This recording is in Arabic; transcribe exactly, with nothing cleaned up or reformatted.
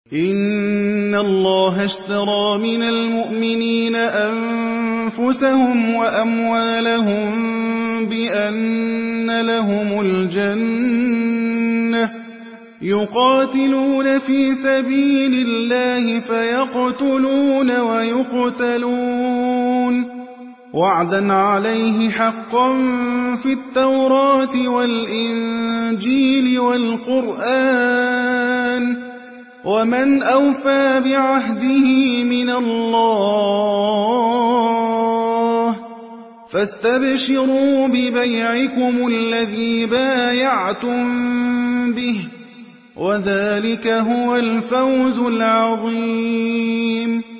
إِنَّ اللَّهَ اشْتَرَىٰ مِنَ الْمُؤْمِنِينَ أَنفُسَهُمْ وَأَمْوَالَهُم بِأَنَّ لَهُمُ الْجَنَّةَ ۚ يُقَاتِلُونَ فِي سَبِيلِ اللَّهِ فَيَقْتُلُونَ وَيُقْتَلُونَ ۖ وَعْدًا عَلَيْهِ حَقًّا فِي التَّوْرَاةِ وَالْإِنجِيلِ وَالْقُرْآنِ ۚ وَمَنْ أَوْفَىٰ بِعَهْدِهِ مِنَ اللَّهِ ۚ فَاسْتَبْشِرُوا بِبَيْعِكُمُ الَّذِي بَايَعْتُم بِهِ ۚ وَذَٰلِكَ هُوَ الْفَوْزُ الْعَظِيمُ